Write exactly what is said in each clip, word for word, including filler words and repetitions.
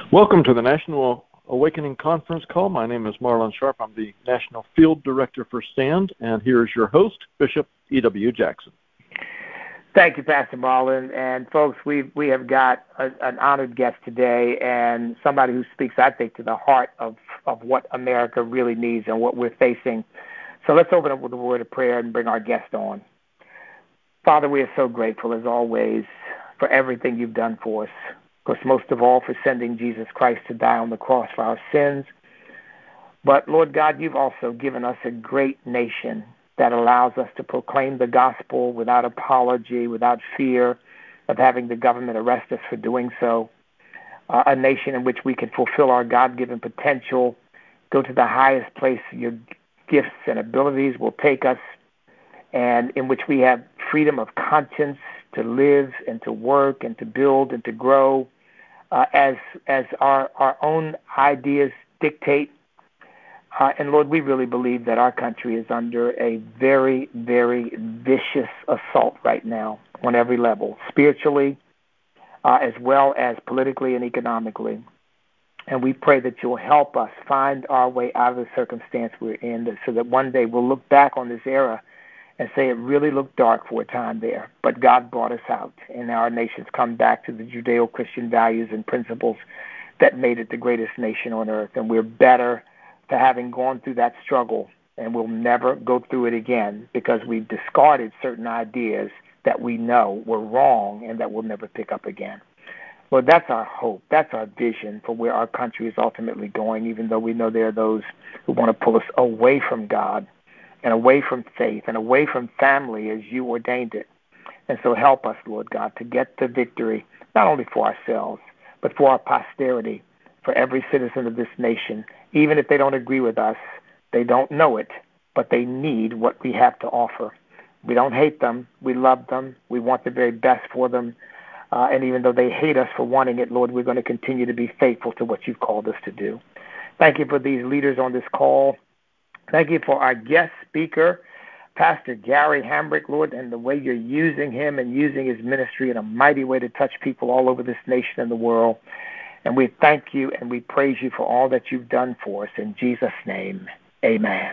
Welcome to the National Awakening Conference call. My name is Marlon Sharp. I'm the National Field Director for STAND, and here is your host, Bishop E W. Jackson. Thank you, Pastor Marlon. And folks, we we have got a, an honored guest today, and somebody who speaks, I think, to the heart of, of what America really needs and what we're facing. So let's open up with a word of prayer and bring our guest on. Father, we are so grateful, as always, for everything you've done for us. Of course, most of all, for sending Jesus Christ to die on the cross for our sins. But, Lord God, you've also given us a great nation that allows us to proclaim the gospel without apology, without fear of having the government arrest us for doing so. Uh, a nation in which we can fulfill our God-given potential, go to the highest place your gifts and abilities will take us, and in which we have freedom of conscience to live and to work and to build and to grow uh, as as our, our own ideas dictate. Uh, and Lord, we really believe that our country is under a very, very vicious assault right now on every level, spiritually, uh, as well as politically and economically. And we pray that you'll help us find our way out of the circumstance we're in, so that one day we'll look back on this era and say it really looked dark for a time there, but God brought us out, and our nation's come back to the Judeo-Christian values and principles that made it the greatest nation on earth. And we're better for having gone through that struggle, and we'll never go through it again because we've discarded certain ideas that we know were wrong and that we'll never pick up again. Well, that's our hope. That's our vision for where our country is ultimately going, even though we know there are those who want to pull us away from God and away from faith and away from family as you ordained it. And so help us, Lord God, to get the victory, not only for ourselves, but for our posterity, for every citizen of this nation. Even if they don't agree with us, they don't know it, but they need what we have to offer. We don't hate them. We love them. We want the very best for them. Uh, and even though they hate us for wanting it, Lord, we're going to continue to be faithful to what you've called us to do. Thank you for these leaders on this call. Thank you for our guest speaker, Pastor Gary Hamrick, Lord, and the way you're using him and using his ministry in a mighty way to touch people all over this nation and the world. And we thank you and we praise you for all that you've done for us. In Jesus' name, amen.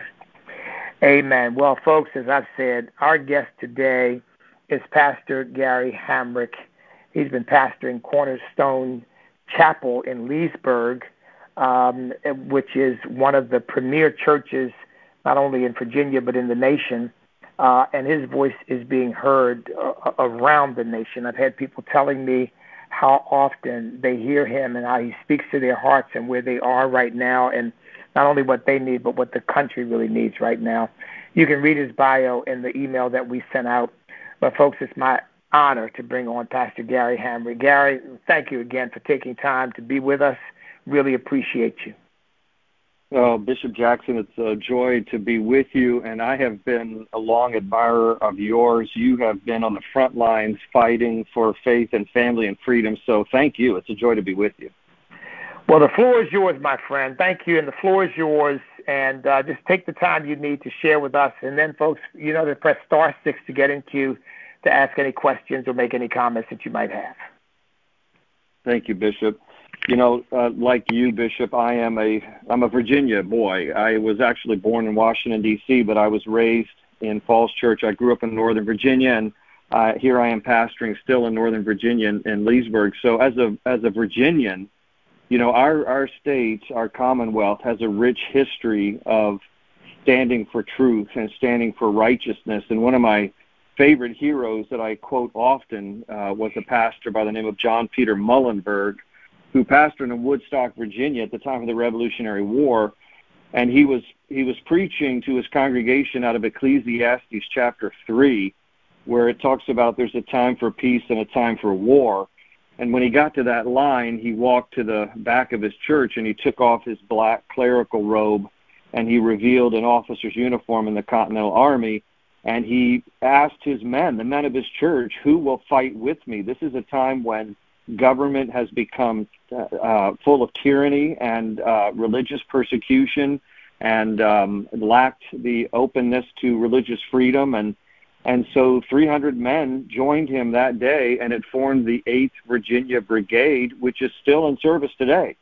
Amen. Well, folks, as I've said, our guest today is Pastor Gary Hamrick. He's been pastoring Cornerstone Chapel in Leesburg, um, which is one of the premier churches, not only in Virginia, but in the nation. Uh, and his voice is being heard uh, around the nation. I've had people telling me how often they hear him and how he speaks to their hearts and where they are right now, and not only what they need, but what the country really needs right now. You can read his bio in the email that we sent out. But, folks, it's my honor to bring on Pastor Gary Hamrick. Gary, thank you again for taking time to be with us. Really appreciate you. Well, Bishop Jackson, it's a joy to be with you, and I have been a long admirer of yours. You have been on the front lines fighting for faith and family and freedom, so thank you. It's a joy to be with you. Well, the floor is yours, my friend. Thank you, and the floor is yours, and uh, just take the time you need to share with us, and then, folks, you know to press star six to get into to ask any questions or make any comments that you might have. Thank you, Bishop. You know, uh, like you, Bishop, I am a I'm a Virginia boy. I was actually born in Washington, D C, but I was raised in Falls Church. I grew up in Northern Virginia, and uh, here I am pastoring still in Northern Virginia in, in Leesburg. So as a as a Virginian, you know, our our state, our Commonwealth, has a rich history of standing for truth and standing for righteousness. And one of my favorite heroes that I quote often uh, was a pastor by the name of John Peter Muhlenberg, who pastored in Woodstock, Virginia at the time of the Revolutionary War, and he was he was preaching to his congregation out of Ecclesiastes chapter three, where it talks about there's a time for peace and a time for war. And when he got to that line, he walked to the back of his church and he took off his black clerical robe and he revealed an officer's uniform in the Continental Army. And he asked his men, the men of his church, who will fight with me? This is a time when government has become uh, full of tyranny and uh, religious persecution and um, lacked the openness to religious freedom. And and so three hundred men joined him that day, and it formed the eighth Virginia Brigade, which is still in service today.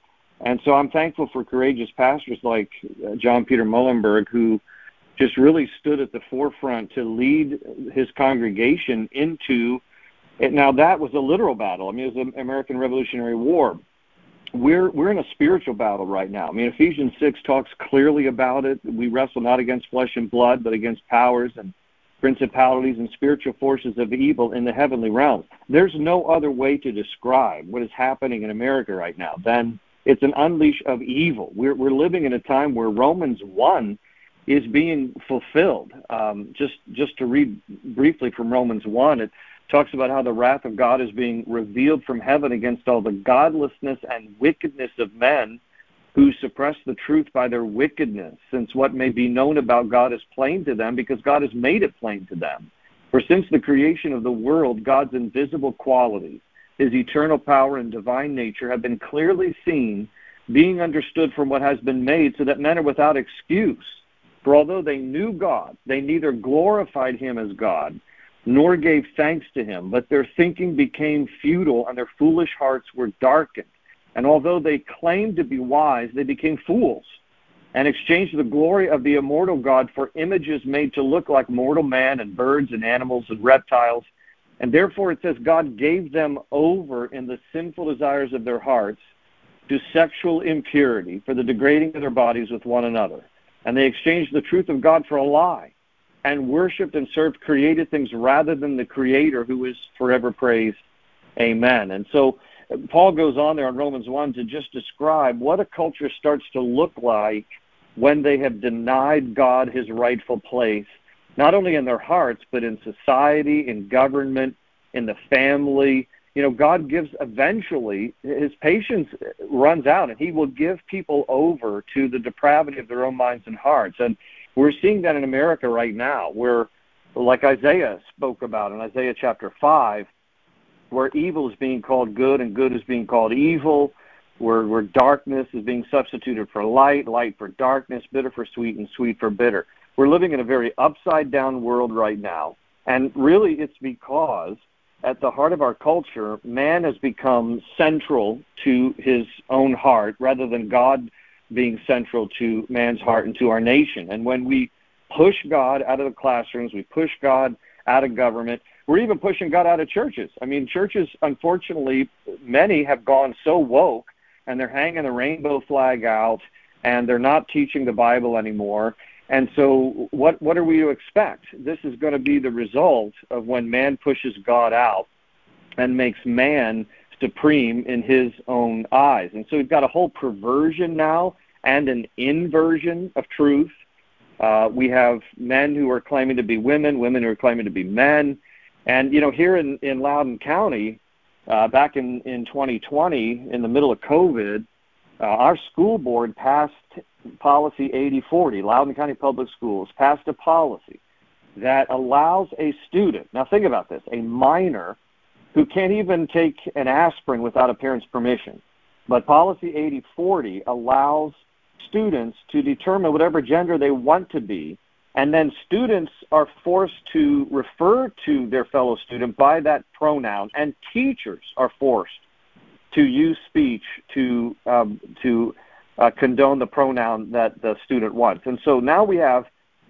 And so I'm thankful for courageous pastors like uh, John Peter Mullenberg, who just really stood at the forefront to lead his congregation into it. Now, that was a literal battle. I mean, it was the American Revolutionary War. We're we're in a spiritual battle right now. I mean, Ephesians six talks clearly about it. We wrestle not against flesh and blood, but against powers and principalities and spiritual forces of evil in the heavenly realm. There's no other way to describe what is happening in America right now than it's an unleash of evil. We're we're living in a time where Romans one is being fulfilled. Um, just just to read briefly from Romans one, it talks about how the wrath of God is being revealed from heaven against all the godlessness and wickedness of men who suppress the truth by their wickedness, since what may be known about God is plain to them, because God has made it plain to them. For since the creation of the world, God's invisible qualities, his eternal power and divine nature, have been clearly seen, being understood from what has been made, so that men are without excuse. For although they knew God, they neither glorified him as God, nor gave thanks to him, but their thinking became futile, and their foolish hearts were darkened. And although they claimed to be wise, they became fools, and exchanged the glory of the immortal God for images made to look like mortal man and birds and animals and reptiles. And therefore it says God gave them over in the sinful desires of their hearts to sexual impurity, for the degrading of their bodies with one another. And they exchanged the truth of God for a lie, and worshipped and served created things rather than the Creator, who is forever praised. Amen. And so Paul goes on there in Romans one to just describe what a culture starts to look like when they have denied God his rightful place, not only in their hearts, but in society, in government, in the family. You know, God gives eventually, his patience runs out, and he will give people over to the depravity of their own minds and hearts. And we're seeing that in America right now, where, like Isaiah spoke about in Isaiah chapter five, where evil is being called good and good is being called evil, where, where darkness is being substituted for light, light for darkness, bitter for sweet, and sweet for bitter. We're living in a very upside-down world right now, and really it's because at the heart of our culture, man has become central to his own heart rather than God being central to man's heart and to our nation. And when we push God out of the classrooms, we push God out of government, we're even pushing God out of churches. I mean, churches, unfortunately, many have gone so woke, and they're hanging the rainbow flag out, and they're not teaching the Bible anymore. And so what, what are we to expect? This is going to be the result of when man pushes God out and makes man supreme in his own eyes. And so we've got a whole perversion now and an inversion of truth. Uh, we have men who are claiming to be women, women who are claiming to be men. And, you know, here in, in Loudoun County, uh, back in, in twenty twenty, in the middle of COVID, uh, our school board passed policy eighty forty. Loudoun County Public Schools passed a policy that allows a student, now think about this, a minor who can't even take an aspirin without a parent's permission. But policy eighty forty allows students to determine whatever gender they want to be, and then students are forced to refer to their fellow student by that pronoun, and teachers are forced to use speech to um, to uh, condone the pronoun that the student wants. And so now we have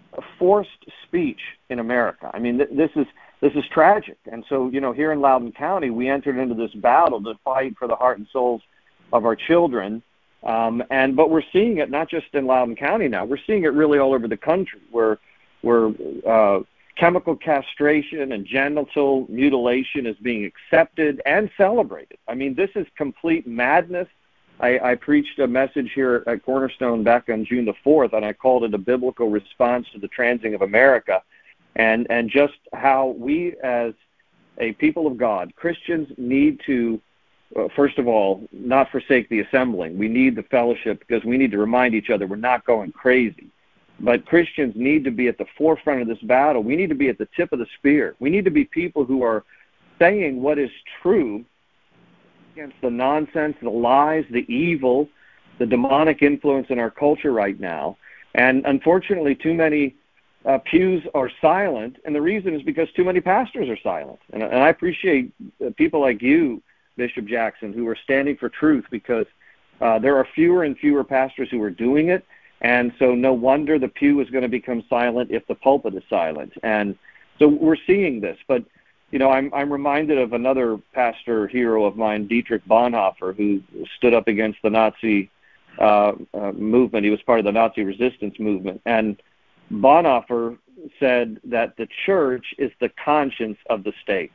forced speech in America. I mean, th- this is this is tragic. And so, you know, here in Loudoun County, we entered into this battle to fight for the heart and souls of our children. Um, and but we're seeing it not just in Loudoun County now. We're seeing it really all over the country, where where uh, chemical castration and genital mutilation is being accepted and celebrated. I mean, this is complete madness. I, I preached a message here at Cornerstone back on June the fourth, and I called it a biblical response to the transing of America, and and just how we as a people of God, Christians, need to, uh, first of all, not forsake the assembling. We need the fellowship because we need to remind each other we're not going crazy. But Christians need to be at the forefront of this battle. We need to be at the tip of the spear. We need to be people who are saying what is true against the nonsense, the lies, the evil, the demonic influence in our culture right now. And unfortunately, too many uh, pews are silent, and the reason is because too many pastors are silent. And, and I appreciate uh, people like you, Bishop Jackson, who are standing for truth, because Uh, there are fewer and fewer pastors who are doing it, and so no wonder the pew is going to become silent if the pulpit is silent. And so we're seeing this. But, you know, I'm, I'm reminded of another pastor hero of mine, Dietrich Bonhoeffer, who stood up against the Nazi uh, uh, movement. He was part of the Nazi resistance movement. And Bonhoeffer said that the church is the conscience of the state.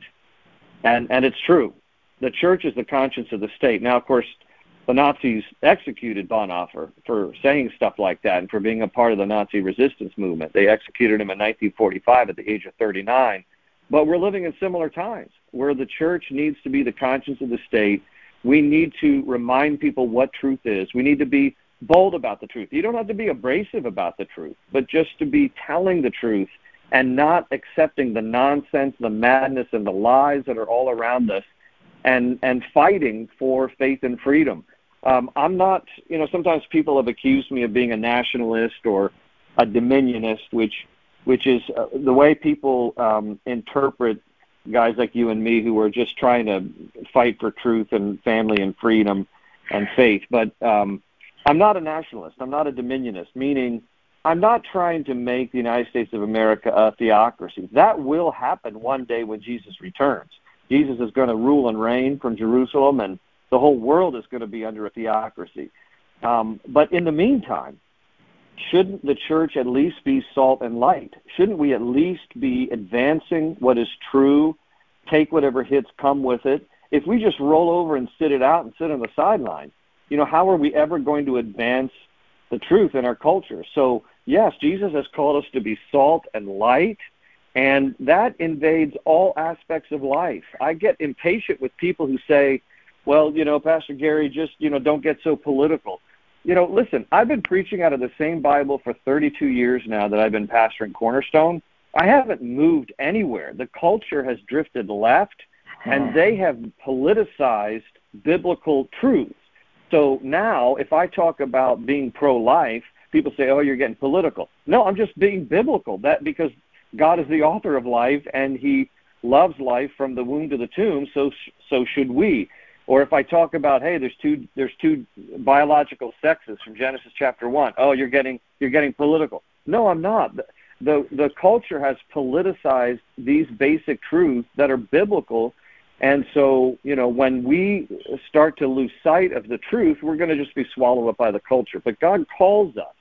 And, and it's true. The church is the conscience of the state. Now, of course, the Nazis executed Bonhoeffer for saying stuff like that and for being a part of the Nazi resistance movement. They executed him in nineteen forty-five at the age of thirty-nine. But we're living in similar times where the church needs to be the conscience of the state. We need to remind people what truth is. We need to be bold about the truth. You don't have to be abrasive about the truth, but just to be telling the truth and not accepting the nonsense, the madness, and the lies that are all around us, and, and fighting for faith and freedom. Um, I'm not, you know, sometimes people have accused me of being a nationalist or a dominionist, which which is uh, the way people um, interpret guys like you and me who are just trying to fight for truth and family and freedom and faith. But um, I'm not a nationalist. I'm not a dominionist, meaning I'm not trying to make the United States of America a theocracy. That will happen one day when Jesus returns. Jesus is going to rule and reign from Jerusalem, and the whole world is going to be under a theocracy. Um, but in the meantime, shouldn't the church at least be salt and light? Shouldn't we at least be advancing what is true, take whatever hits come with it? If we just roll over and sit it out and sit on the sideline, you know, how are we ever going to advance the truth in our culture? So, yes, Jesus has called us to be salt and light, and that invades all aspects of life. I get impatient with people who say, well, you know, Pastor Gary, just, you know, don't get so political. You know, listen, I've been preaching out of the same Bible for thirty-two years now that I've been pastoring Cornerstone. I haven't moved anywhere. The culture has drifted left, and they have politicized biblical truths. So now, if I talk about being pro-life, people say, oh, you're getting political. No, I'm just being biblical. That because God is the author of life, and he loves life from the womb to the tomb, so so should we. Or if I talk about, hey, there's two there's two biological sexes from Genesis chapter one. Oh, you're getting you're getting political. No, I'm not. The, the the culture has politicized these basic truths that are biblical, and so, you know, when we start to lose sight of the truth, we're going to just be swallowed up by the culture. But God calls us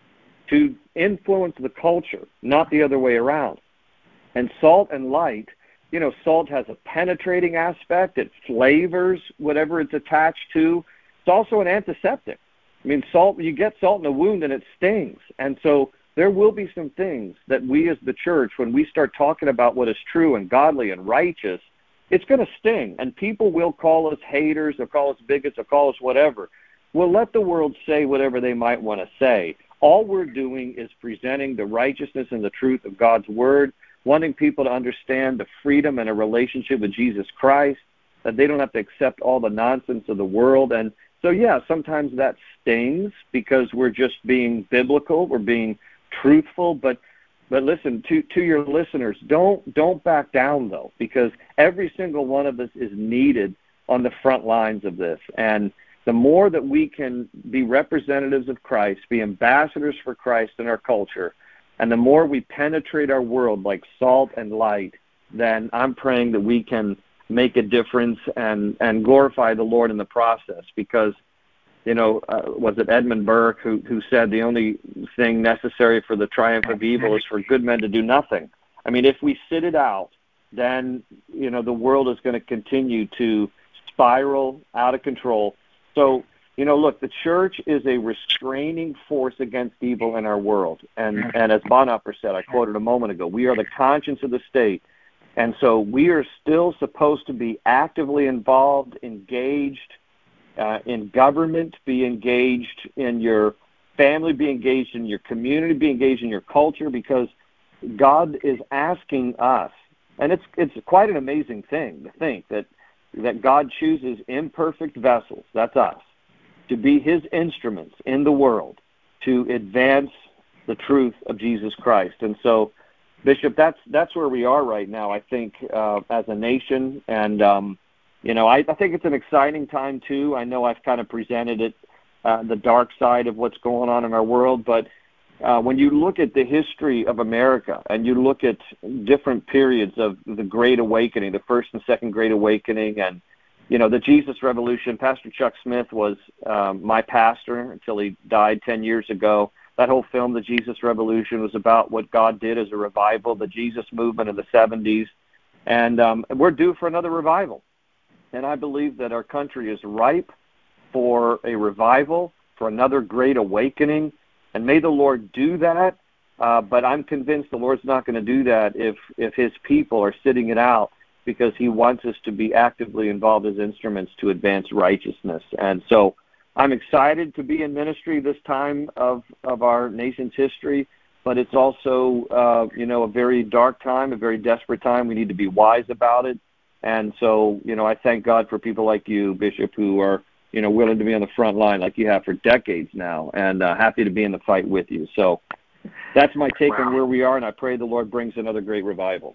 to influence the culture, not the other way around. And salt and light, you know, salt has a penetrating aspect. It flavors whatever it's attached to. It's also an antiseptic. I mean, salt, you get salt in a wound and it stings. And so there will be some things that we as the church, when we start talking about what is true and godly and righteous, it's going to sting. And people will call us haters, they'll call us bigots, they'll call us whatever. We'll let the world say whatever they might want to say. All we're doing is presenting the righteousness and the truth of God's word, wanting people to understand the freedom and a relationship with Jesus Christ, that they don't have to accept all the nonsense of the world. And so, yeah, sometimes that stings because we're just being biblical, we're being truthful. But but listen, to, to your listeners, don't don't back down, though, because every single one of us is needed on the front lines of this. And the more that we can be representatives of Christ, be ambassadors for Christ in our culture, and the more we penetrate our world like salt and light, then I'm praying that we can make a difference and, and glorify the Lord in the process. Because, you know, uh, was it Edmund Burke who, who said the only thing necessary for the triumph of evil is for good men to do nothing? I mean, if we sit it out, then, you know, the world is going to continue to spiral out of control. So, you know, look, the church is a restraining force against evil in our world. And, and as Bonhoeffer said, I quoted a moment ago, we are the conscience of the state. And so we are still supposed to be actively involved, engaged uh, in government, be engaged in your family, be engaged in your community, be engaged in your culture, because God is asking us, and it's it's quite an amazing thing to think that, that God chooses imperfect vessels, that's us, to be his instruments in the world to advance the truth of Jesus Christ. And so, Bishop, that's that's where we are right now, I think, uh, as a nation. And, um, you know, I, I think it's an exciting time, too. I know I've kind of presented it uh, the dark side of what's going on in our world. But uh, when you look at the history of America and you look at different periods of the Great Awakening, the first and second Great Awakening, and you know, the Jesus Revolution, Pastor Chuck Smith was um, my pastor until he died ten years ago. That whole film, The Jesus Revolution, was about what God did as a revival, the Jesus movement in the seventies. And um, we're due for another revival. And I believe that our country is ripe for a revival, for another great awakening. And may the Lord do that. Uh, but I'm convinced the Lord's not going to do that if, if his people are sitting it out, because he wants us to be actively involved as instruments to advance righteousness. And so I'm excited to be in ministry this time of, of our nation's history, but it's also, uh, you know, a very dark time, a very desperate time. We need to be wise about it. And so, you know, I thank God for people like you, Bishop, who are, you know, willing to be on the front line like you have for decades now, and uh, happy to be in the fight with you. So that's my take wow. on where we are, and I pray the Lord brings another great revival.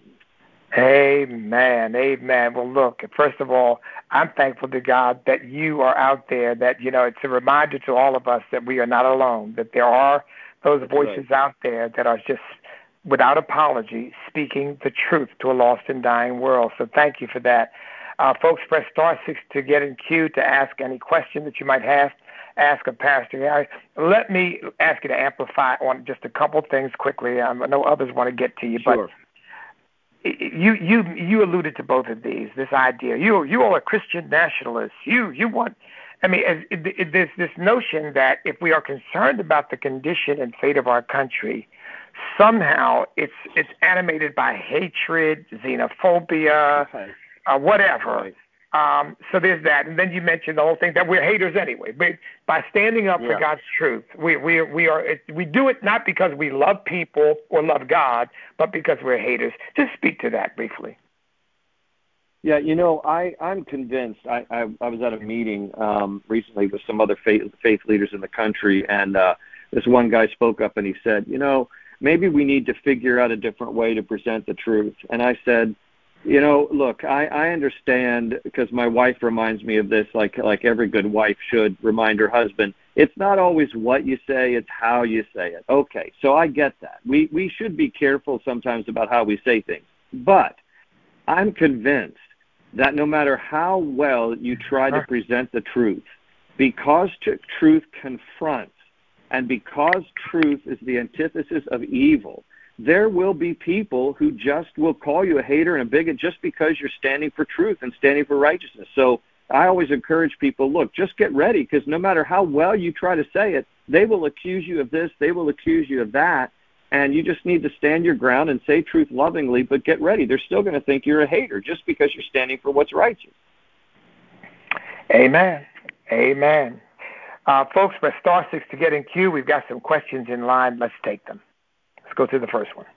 Amen. Amen. Well, look, first of all, I'm thankful to God that you are out there, that, you know, it's a reminder to all of us that we are not alone, that there are those That's voices right. out there that are just, without apology, speaking the truth to a lost and dying world. So thank you for that. Uh, folks, press star six to get in queue to ask any question that you might have. Ask a pastor. Harry. Let me ask you to amplify on just a couple things quickly. I know others want to get to you, sure. but You you you alluded to both of these. This idea, you you are a Christian nationalist. You you want, I mean, it, it, it, there's this notion that if we are concerned about the condition and fate of our country, somehow it's it's animated by hatred, xenophobia, right. uh, whatever. Right. Um, so there's that, and then you mentioned the whole thing that we're haters anyway. But by standing up yeah. for God's truth, we we we are we do it not because we love people or love God, but because we're haters. Just speak to that briefly. Yeah, you know, I I'm convinced. I I, I was at a meeting um, recently with some other faith faith leaders in the country, and uh, this one guy spoke up and he said, you know, maybe we need to figure out a different way to present the truth. And I said, you know, look, I, I understand, because my wife reminds me of this, like like every good wife should remind her husband. It's not always what you say, it's how you say it. Okay, so I get that. We we should be careful sometimes about how we say things. But I'm convinced that no matter how well you try to present the truth, because t- truth confronts, and because truth is the antithesis of evil, there will be people who just will call you a hater and a bigot just because you're standing for truth and standing for righteousness. So I always encourage people, look, just get ready, because no matter how well you try to say it, they will accuse you of this, they will accuse you of that, and you just need to stand your ground and say truth lovingly, but get ready. They're still going to think you're a hater just because you're standing for what's righteous. Amen. Amen. Uh, folks, press star six to get in queue. We've got some questions in line. Let's take them. Let's go to the first one.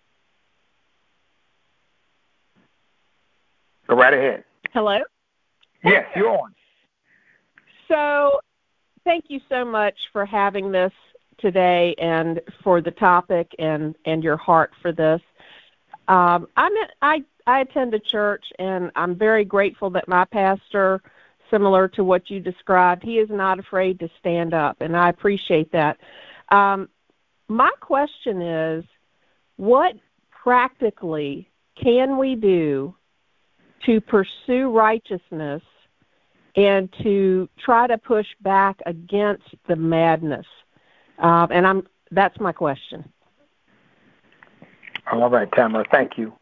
Go right ahead. Hello? Yes, you're on. So thank you so much for having this today and for the topic and, and your heart for this. Um, I'm at, I, I attend a church, and I'm very grateful that my pastor, similar to what you described, he is not afraid to stand up, and I appreciate that. Um, my question is, what practically can we do to pursue righteousness and to try to push back against the madness? Uh, and I'm that's my question. All right, Tamara, thank you.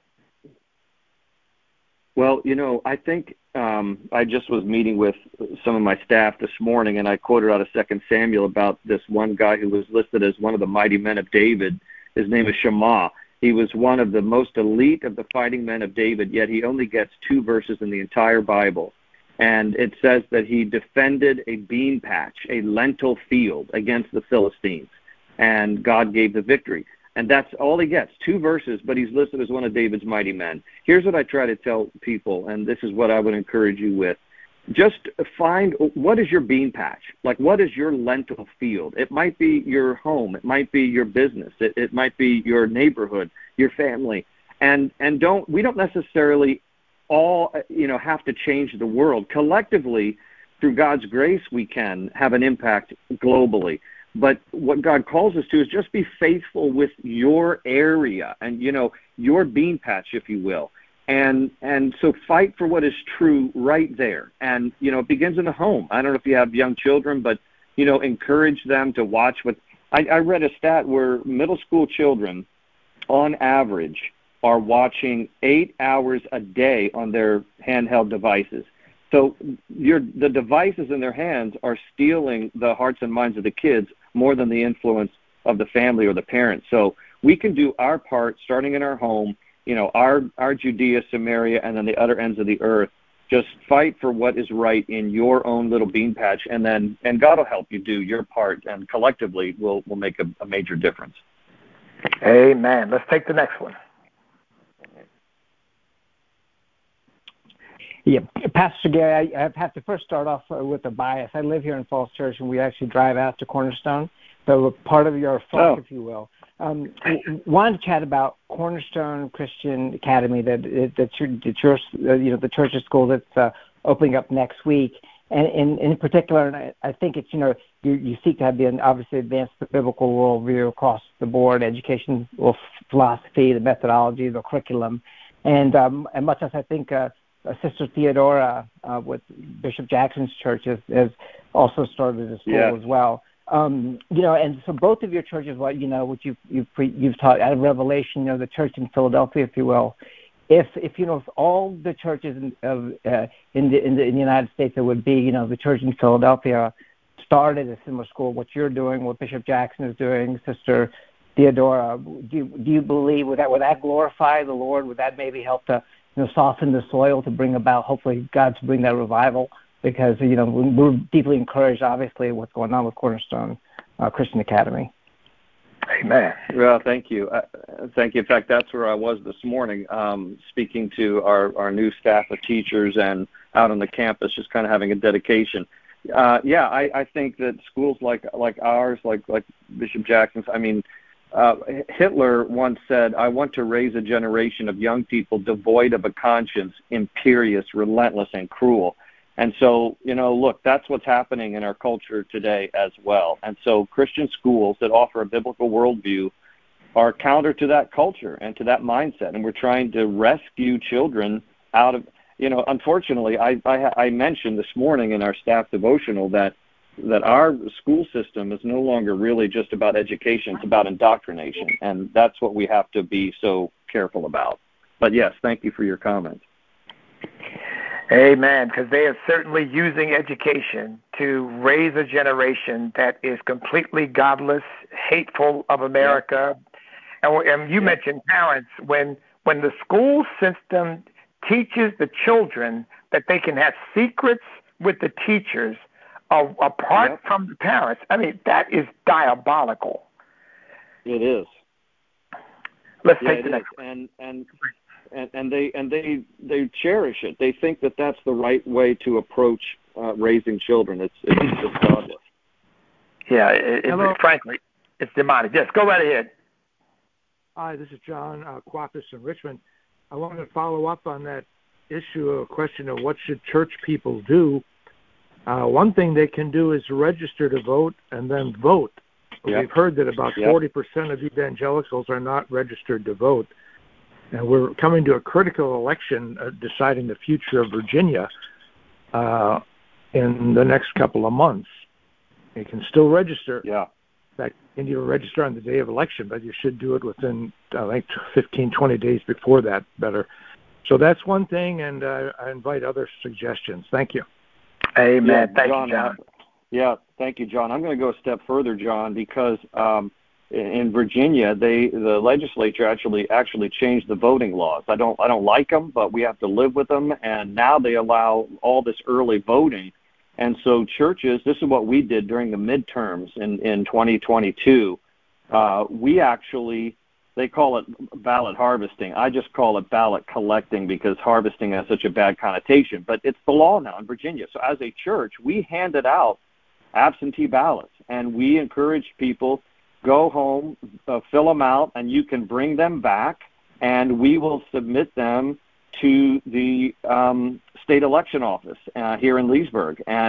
Well, you know, I think um, I just was meeting with some of my staff this morning, and I quoted out of Second Samuel about this one guy who was listed as one of the mighty men of David. His name is Shammah. He was one of the most elite of the fighting men of David, yet he only gets two verses in the entire Bible. And it says that he defended a bean patch, a lentil field, against the Philistines, and God gave the victory. And that's all he gets, two verses, but he's listed as one of David's mighty men. Here's what I try to tell people, and this is what I would encourage you with. Just find, what is your bean patch? Like, what is your lentil field? It might be your home. It might be your business. It, it might be your neighborhood, your family. And and don't we don't necessarily all, you know, have to change the world. Collectively, through God's grace, we can have an impact globally. But what God calls us to is just be faithful with your area and, you know, your bean patch, if you will. And and so fight for what is true right there. And, you know, it begins in the home. I don't know if you have young children, but, you know, encourage them to watch what I, I read a stat where middle school children, on average, are watching eight hours a day on their handheld devices. So your, the devices in their hands are stealing the hearts and minds of the kids more than the influence of the family or the parents. So we can do our part starting in our home, you know, our, our Judea, Samaria, and then the other ends of the earth. Just fight for what is right in your own little bean patch, and then and God will help you do your part, and collectively we'll, we'll make a, a major difference. Amen. Let's take the next one. Yeah, Pastor Gary, I, I have to first start off with a bias. I live here in Falls Church, and we actually drive out to Cornerstone, so part of your flock, oh. if you will. Um, wanted to chat about Cornerstone Christian Academy, that the church, you know, the church school that's uh, opening up next week, and in, in particular, and I, I think it's, you know, you, you seek to have the obviously advance the biblical worldview across the board, education, philosophy, the methodology, the curriculum, and um, and much as I think. Uh, Uh, Sister Theodora uh, with Bishop Jackson's church has, has also started a school yeah. as well. Um, you know, and so both of your churches, what you know, what you you've pre- you've taught out of Revelation, you know, the church in Philadelphia, if you will. If if you know, if all the churches in of uh, in, the, in the in the United States, it would be, you know, the church in Philadelphia started a similar school. What you're doing, what Bishop Jackson is doing, Sister Theodora, do you, do you believe would that would that glorify the Lord? Would that maybe help to, you know, soften the soil to bring about, hopefully, God to bring that revival? Because, you know, we're deeply encouraged, obviously, what's going on with Cornerstone uh, Christian Academy. Amen. Well, thank you. Uh, thank you. In fact, that's where I was this morning, um, speaking to our, our new staff of teachers and out on the campus, just kind of having a dedication. Uh, yeah, I, I think that schools like like ours, like like Bishop Jackson's, I mean, Uh, Hitler once said, I want to raise a generation of young people devoid of a conscience, imperious, relentless, and cruel. And so, you know, look, that's what's happening in our culture today as well. And so Christian schools that offer a biblical worldview are counter to that culture and to that mindset. And we're trying to rescue children out of, you know, unfortunately, I, I, I mentioned this morning in our staff devotional that that our school system is no longer really just about education, it's about indoctrination, and that's what we have to be so careful about. But yes, thank you for your comment. Amen, because they are certainly using education to raise a generation that is completely godless, hateful of America. Yeah. And, and you yeah. mentioned parents. When, when the school system teaches the children that they can have secrets with the teachers, apart yep. from the parents, I mean, that is diabolical. It is. Let's yeah, take the next one. And, and and and they and they they cherish it. They think that that's the right way to approach uh, raising children. It's it's just godless. Yeah, it, it, frankly, it's demonic. Yes, go right ahead. Hi, this is John uh, Quapis in Richmond. I wanted to follow up on that issue, a question of what should church people do. Uh, one thing they can do is register to vote and then vote. Yep. We've heard that about yep. forty percent of evangelicals are not registered to vote. And we're coming to a critical election uh, deciding the future of Virginia uh, in the next couple of months. You can still register. Yeah. In fact, you need to register on the day of election, but you should do it within, I think, fifteen, twenty days before that, better. So that's one thing, and uh, I invite other suggestions. Thank you. Amen. Yeah, thank John, you, John. Uh, yeah, thank you, John. I'm going to go a step further, John, because um, in Virginia, they the legislature actually actually changed the voting laws. I don't I don't like them, but we have to live with them. And now they allow all this early voting. And so churches, this is what we did during the midterms in in twenty twenty-two. Uh, we actually. They call it ballot harvesting. I just call it ballot collecting because harvesting has such a bad connotation. But it's the law now in Virginia. So as a church, we handed out absentee ballots, and we encouraged people, go home, uh, fill them out, and you can bring them back, and we will submit them to the um, state election office uh, here in Leesburg. And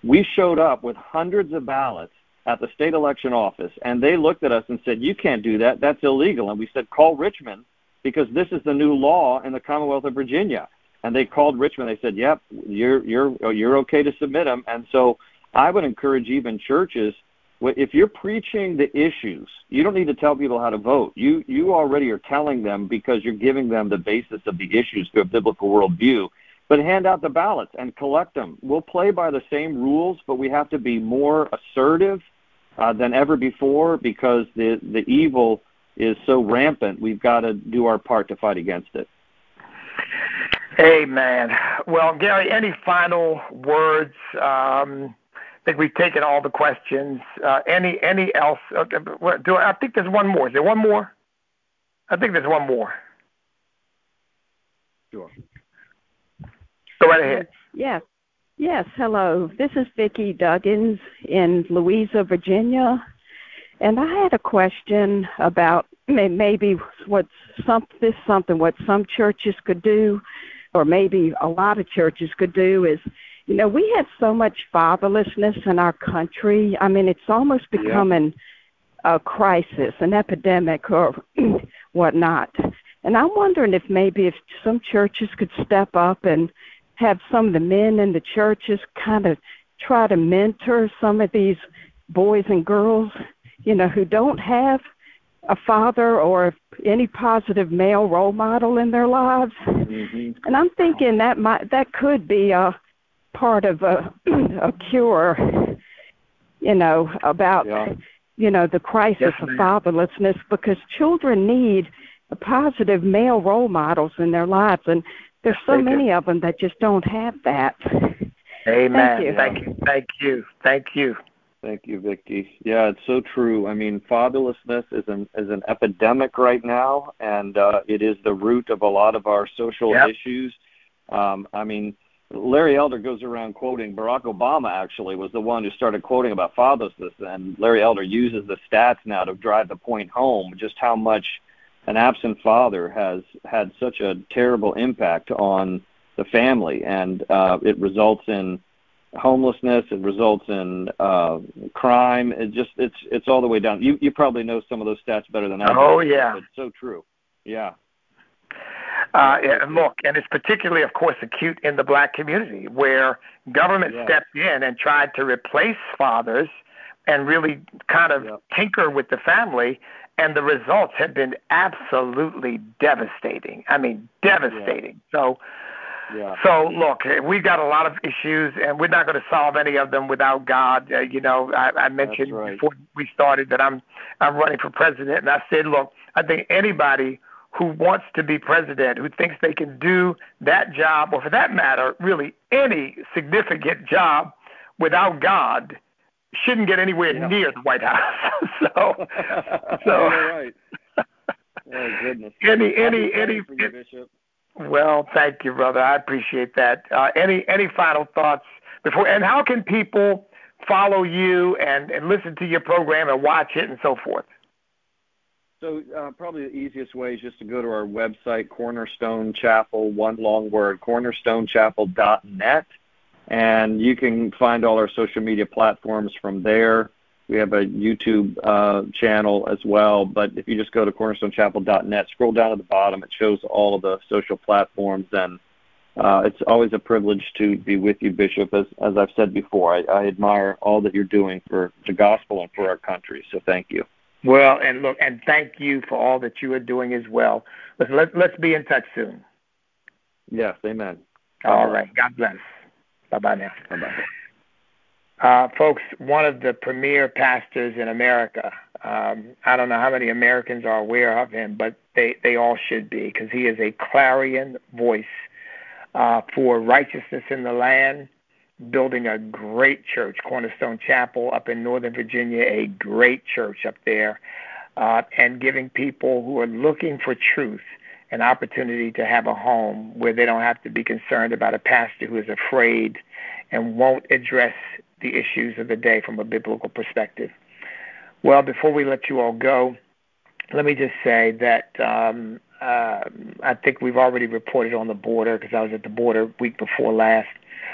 We showed up with hundreds of ballots at the state election office, and they looked at us and said, you can't do that. That's illegal. And we said, call Richmond, because this is the new law in the Commonwealth of Virginia. And they called Richmond. They said, yep, you're you're you're okay to submit them. And so I would encourage even churches, if you're preaching the issues, you don't need to tell people how to vote. You you already are telling them, because you're giving them the basis of the issues through a biblical worldview. But hand out the ballots and collect them. We'll play by the same rules, but we have to be more assertive uh, than ever before, because the, the evil is so rampant. We've got to do our part to fight against it. Amen. Well, Gary, any final words? Um, I think we've taken all the questions. Uh, any any else? Okay, do I, I think there's one more. Is there one more? I think there's one more. Sure. Go right ahead. Yes. Yes. Hello. This is Vicki Duggins in Louisa, Virginia. And I had a question about maybe what some, this something what some churches could do, or maybe a lot of churches could do, is, you know, we have so much fatherlessness in our country. I mean, it's almost becoming yeah. a crisis, an epidemic or whatnot. And I'm wondering if maybe if some churches could step up and have some of the men in the churches kind of try to mentor some of these boys and girls, you know, who don't have a father or any positive male role model in their lives. Mm-hmm. And I'm thinking that might, that could be a part of a, a cure, you know, about, yeah. you know, the crisis yes, of fatherlessness, because children need a positive male role models in their lives, and there's so Thank many you. of them that just don't have that. Amen. Thank you. Thank you. Thank you. Thank you. Thank you, Vicki. Yeah, it's so true. I mean, fatherlessness is an is an epidemic right now, and uh, it is the root of a lot of our social yep. issues. Um, I mean, Larry Elder goes around quoting Barack Obama. Actually, was the one who started quoting about fatherlessness, and Larry Elder uses the stats now to drive the point home, just how much an absent father has had such a terrible impact on the family, and uh, it results in homelessness. It results in uh, crime. It just it's it's all the way down. You you probably know some of those stats better than I do. Oh yeah, it's so true. Yeah. Uh, and look, and it's particularly, of course, acute in the black community, where government yeah. stepped in and tried to replace fathers and really kind of yeah. tinker with the family, and the results have been absolutely devastating. I mean, devastating. Yeah. So, yeah. so look, we've got a lot of issues, and we're not going to solve any of them without God. Uh, you know, I, I mentioned right. before we started that I'm I'm running for president, and I said, look, I think anybody who wants to be president, who thinks they can do that job, or for that matter, really any significant job without God, shouldn't get anywhere yeah. near the White House. so, so right. Oh goodness. Any, any, any. For you, Bishop. Well, thank you, brother. I appreciate that. Uh, any, any final thoughts before? And how can people follow you and, and listen to your program and watch it and so forth? So uh, probably the easiest way is just to go to our website, Cornerstone Chapel, one long word, cornerstone chapel dot net, and you can find all our social media platforms from there. We have a YouTube uh, channel as well, but if you just go to cornerstone chapel dot net, scroll down to the bottom, it shows all of the social platforms, and uh, it's always a privilege to be with you, Bishop. As, as I've said before, I, I admire all that you're doing for the gospel and for our country, so thank you. Well, and look, and thank you for all that you are doing as well. Listen, let, let's be in touch soon. Yes, amen. All Bye-bye. Right. God bless. Bye-bye now. Bye-bye. Uh, folks, one of the premier pastors in America, um, I don't know how many Americans are aware of him, but they, they all should be, because he is a clarion voice uh, for righteousness in the land, building a great church, Cornerstone Chapel up in Northern Virginia, a great church up there, uh, and giving people who are looking for truth an opportunity to have a home where they don't have to be concerned about a pastor who is afraid and won't address the issues of the day from a biblical perspective. Well, before we let you all go, let me just say that um, uh, I think we've already reported on the border, because I was at the border week before last.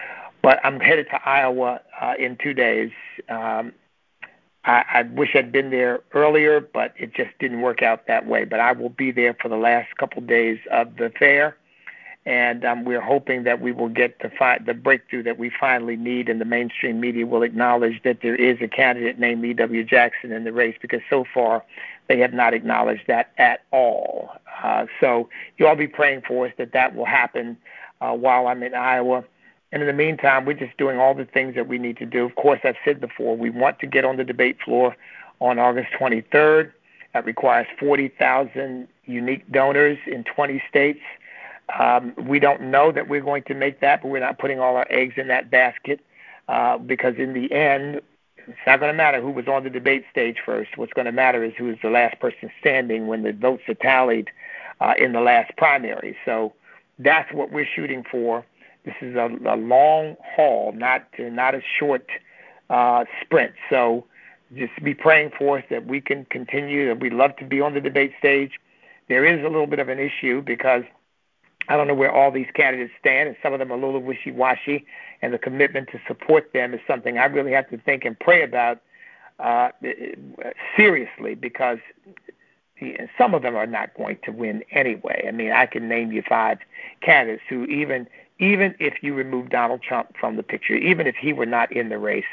but I'm headed to Iowa uh, in two days. Um, I, I wish I'd been there earlier, but it just didn't work out that way. But I will be there for the last couple of days of the fair, and um, we're hoping that we will get the, fi- the breakthrough that we finally need, and the mainstream media will acknowledge that there is a candidate named E W. Jackson in the race, because so far they have not acknowledged that at all. Uh, so you all be praying for us that that will happen uh, while I'm in Iowa. And in the meantime, we're just doing all the things that we need to do. Of course, I've said before, we want to get on the debate floor on August twenty-third. That requires forty thousand unique donors in twenty states. Um, we don't know that we're going to make that, but we're not putting all our eggs in that basket uh, because in the end, it's not going to matter who was on the debate stage first. What's going to matter is who is the last person standing when the votes are tallied uh, in the last primary. So that's what we're shooting for. This is a, a long haul, not not a short uh, sprint. So just be praying for us that we can continue. That we'd love to be on the debate stage. There is a little bit of an issue because I don't know where all these candidates stand, and some of them are a little wishy-washy, and the commitment to support them is something I really have to think and pray about uh, seriously, because some of them are not going to win anyway. I mean, I can name you five candidates who even even if you remove Donald Trump from the picture, even if he were not in the race,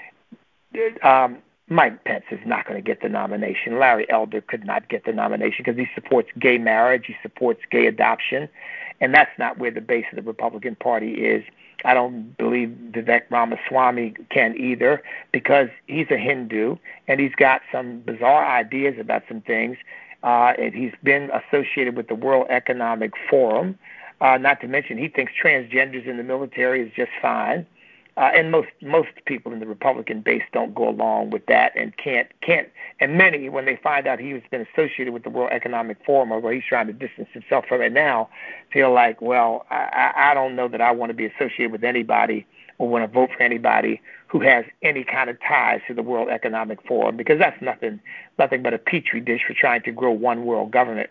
um, Mike Pence is not going to get the nomination. Larry Elder could not get the nomination because he supports gay marriage, he supports gay adoption, and that's not where the base of the Republican Party is. I don't believe Vivek Ramaswamy can either, because he's a Hindu and he's got some bizarre ideas about some things. Uh, and he's been associated with the World Economic Forum. Uh, not to mention, he thinks transgenders in the military is just fine. Uh, and most most people in the Republican base don't go along with that and can't can't. And many, when they find out he's been associated with the World Economic Forum, or where he's trying to distance himself from it now, feel like, well, I, I don't know that I want to be associated with anybody or want to vote for anybody who has any kind of ties to the World Economic Forum, because that's nothing nothing but a petri dish for trying to grow one world government.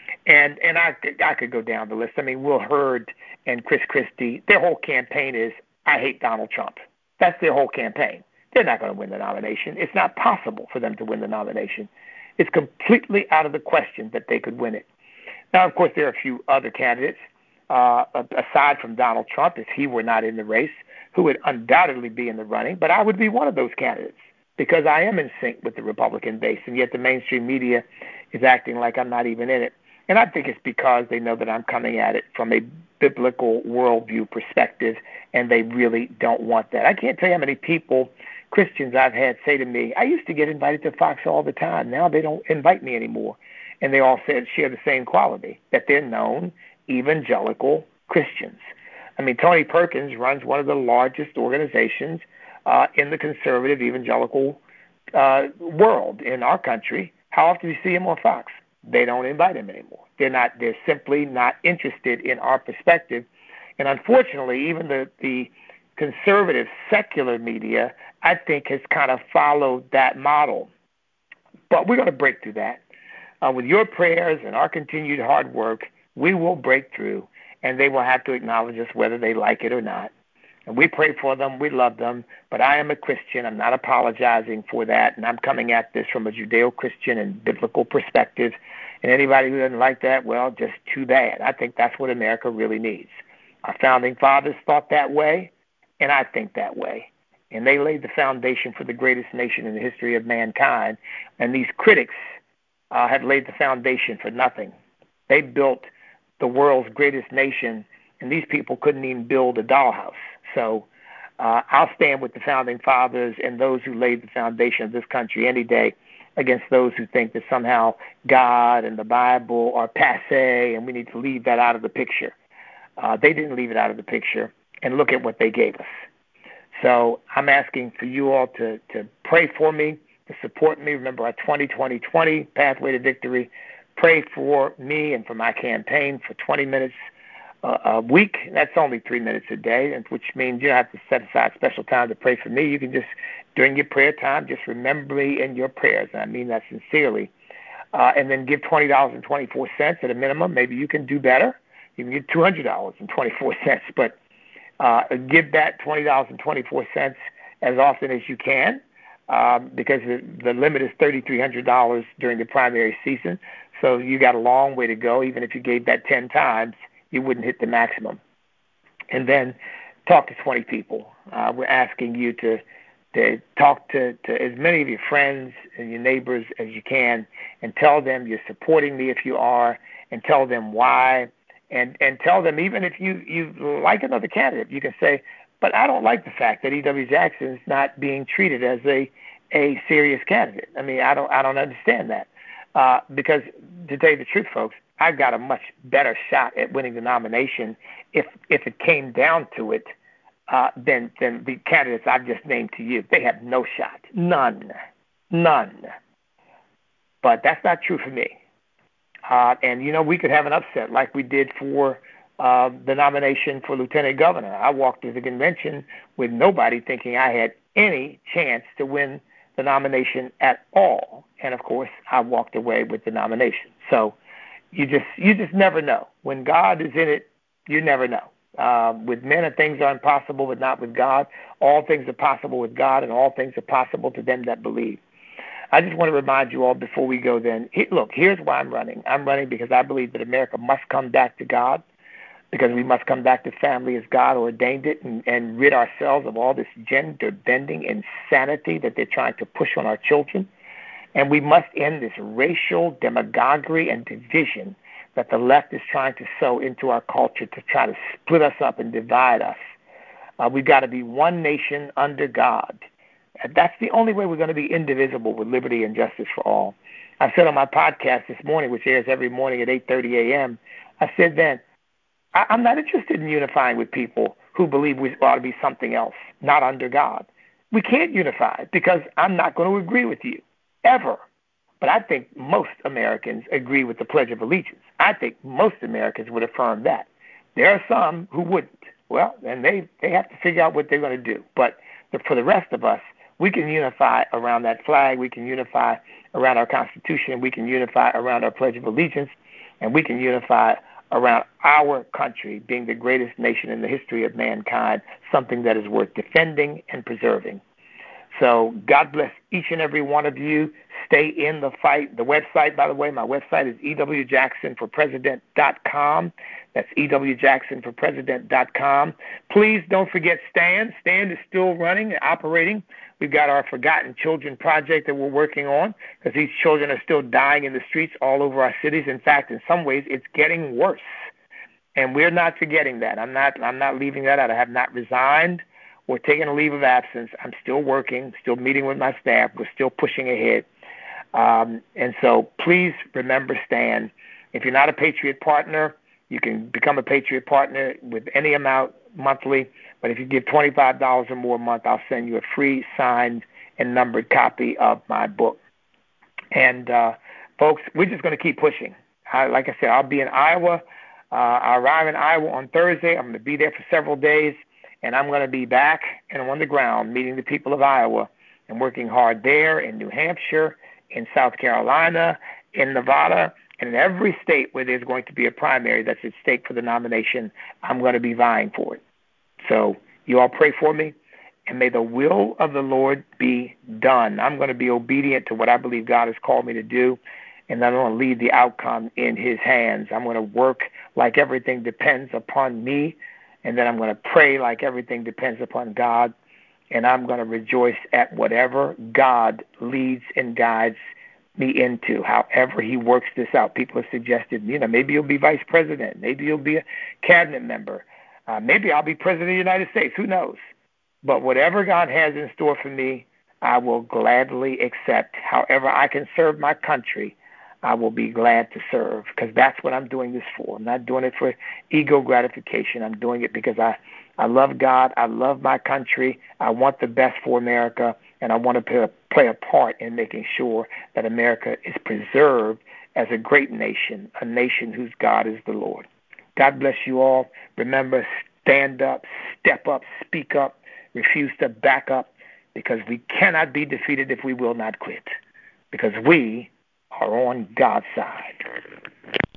And and I I could go down the list. I mean, Will Hurd and Chris Christie, their whole campaign is, I hate Donald Trump. That's their whole campaign. They're not going to win the nomination. It's not possible for them to win the nomination. It's completely out of the question that they could win it. Now, of course, there are a few other candidates, uh, aside from Donald Trump, if he were not in the race, who would undoubtedly be in the running. But I would be one of those candidates because I am in sync with the Republican base, and yet the mainstream media is acting like I'm not even in it. And I think it's because they know that I'm coming at it from a biblical worldview perspective, and they really don't want that. I can't tell you how many people, Christians I've had, say to me, I used to get invited to Fox all the time. Now they don't invite me anymore. And they all said share the same quality, that they're known evangelical Christians. I mean, Tony Perkins runs one of the largest organizations uh, in the conservative evangelical uh, world in our country. How often do you see him on Fox? They don't invite him anymore. They're not. They're simply not interested in our perspective. And unfortunately, even the, the conservative secular media, I think, has kind of followed that model. But we're going to break through that. Uh, with your prayers and our continued hard work, we will break through, and they will have to acknowledge us whether they like it or not. And we pray for them. We love them. But I am a Christian. I'm not apologizing for that. And I'm coming at this from a Judeo-Christian and biblical perspective. And anybody who doesn't like that, well, just too bad. I think that's what America really needs. Our founding fathers thought that way, and I think that way. And they laid the foundation for the greatest nation in the history of mankind. And these critics uh, have laid the foundation for nothing. They built the world's greatest nation, and these people couldn't even build a dollhouse. So uh, I'll stand with the founding fathers and those who laid the foundation of this country any day against those who think that somehow God and the Bible are passé and we need to leave that out of the picture. Uh, they didn't leave it out of the picture, and look at what they gave us. So I'm asking for you all to, to pray for me, to support me. Remember our twenty twenty twenty Pathway to Victory. Pray for me and for my campaign for twenty minutes Uh, a week. That's only three minutes a day, which means you don't have to set aside special time to pray for me. You can just, during your prayer time, just remember me in your prayers. And I mean that sincerely. Uh, and then give twenty dollars and twenty-four cents at a minimum. Maybe you can do better. You can give two hundred dollars and twenty-four cents. But Uh, give that twenty dollars and twenty-four cents as often as you can, um, because the, the limit is three thousand three hundred dollars during the primary season. So you got a long way to go. Even if you gave that ten times, you wouldn't hit the maximum. And then talk to twenty people. Uh, we're asking you to to talk to, to as many of your friends and your neighbors as you can, and tell them you're supporting me if you are, and tell them why, and, and tell them even if you, you like another candidate, you can say, but I don't like the fact that E W. Jackson is not being treated as a, a serious candidate. I mean, I don't I don't understand that. Uh, because to tell you the truth, folks, I've got a much better shot at winning the nomination if if it came down to it uh, than than the candidates I've just named to you. They have no shot, none, none. But that's not true for me. Uh, and you know, we could have an upset like we did for uh, the nomination for lieutenant governor. I walked to the convention with nobody thinking I had any chance to win the nomination at all, and of course, I walked away with the nomination. So. You just you just never know. When God is in it, you never know. Uh, with men, things are impossible, but not with God. All things are possible with God, and all things are possible to them that believe. I just want to remind you all before we go then, he, look, here's why I'm running. I'm running because I believe that America must come back to God, because we must come back to family as God ordained it, and, and rid ourselves of all this gender-bending insanity that they're trying to push on our children. And we must end this racial demagoguery and division that the left is trying to sow into our culture to try to split us up and divide us. Uh, we've got to be one nation under God. And that's the only way we're going to be indivisible with liberty and justice for all. I said on my podcast this morning, which airs every morning at eight thirty a.m., I said then, I- I'm not interested in unifying with people who believe we ought to be something else, not under God. We can't unify because I'm not going to agree with you. Ever. But I think most Americans agree with the Pledge of Allegiance. I think most Americans would affirm that. There are some who wouldn't. Well, then they, they have to figure out what they're going to do. But the, for the rest of us, we can unify around that flag. We can unify around our Constitution. We can unify around our Pledge of Allegiance. And we can unify around our country being the greatest nation in the history of mankind, something that is worth defending and preserving. So God bless each and every one of you. Stay in the fight. The website, by the way, my website is e w jackson for president dot com. That's e w jackson for president dot com. Please don't forget STAND. STAND is still running and operating. We've got our Forgotten Children project that we're working on, because these children are still dying in the streets all over our cities. In fact, in some ways, it's getting worse. And we're not forgetting that. I'm not, I'm not leaving that out. I have not resigned. We're taking a leave of absence. I'm still working, still meeting with my staff. We're still pushing ahead. Um, and so please remember STAND. If you're not a Patriot Partner, you can become a Patriot Partner with any amount monthly. But if you give twenty-five dollars or more a month, I'll send you a free signed and numbered copy of my book. And, uh, folks, we're just going to keep pushing. I, like I said, I'll be in Iowa. Uh, I'll arrive in Iowa on Thursday. I'm going to be there for several days. And I'm going to be back and on the ground meeting the people of Iowa and working hard there, in New Hampshire, in South Carolina, in Nevada, and in every state where there's going to be a primary that's at stake for the nomination. I'm going to be vying for it. So you all pray for me, and may the will of the Lord be done. I'm going to be obedient to what I believe God has called me to do, and I'm going to leave the outcome in his hands. I'm going to work like everything depends upon me. And then I'm going to pray like everything depends upon God, and I'm going to rejoice at whatever God leads and guides me into, however he works this out. People have suggested, you know, maybe you'll be vice president. Maybe you'll be a cabinet member. Uh, maybe I'll be president of the United States. Who knows? But whatever God has in store for me, I will gladly accept. However I can serve my country, I will be glad to serve, because that's what I'm doing this for. I'm not doing it for ego gratification. I'm doing it because I, I love God. I love my country. I want the best for America, and I want to play, play a part in making sure that America is preserved as a great nation, a nation whose God is the Lord. God bless you all. Remember, stand up, step up, speak up, refuse to back up, because we cannot be defeated if we will not quit, because we are on God's side.